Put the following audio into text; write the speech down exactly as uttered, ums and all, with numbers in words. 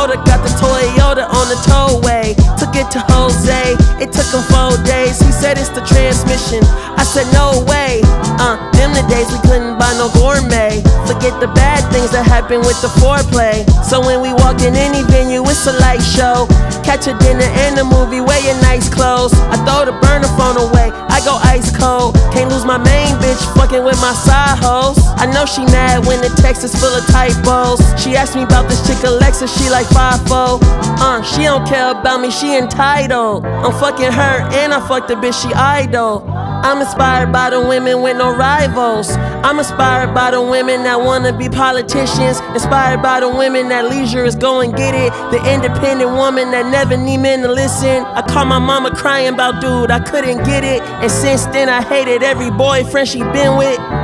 motor, got the Toyota on the tollway. Took it to Jose, it took him four days. He said it's the transmission, I said no way. Uh, them the days we couldn't buy no gourmet. Forget the bad things that happen with the foreplay. So when we walk in any venue, it's a light show. Catch a dinner and a movie, wear your nice clothes. I throw the burner phone away, I go ice cold. Can't lose my main bitch, fucking with my side hoes. I know she mad when the text is full of typos. She asked me about this chick Alexa, she like five four. Uh, she don't care about me, she entitled. I'm fucking her and I fuck the bitch, she idol. I'm inspired by the women with no rivals. I'm inspired by the women that wanna be politicians. Inspired by the women that leisure is go and get it. The independent woman that never need men to listen. I call my mama crying about dude, I couldn't get it. And since then I hated every boyfriend she been with.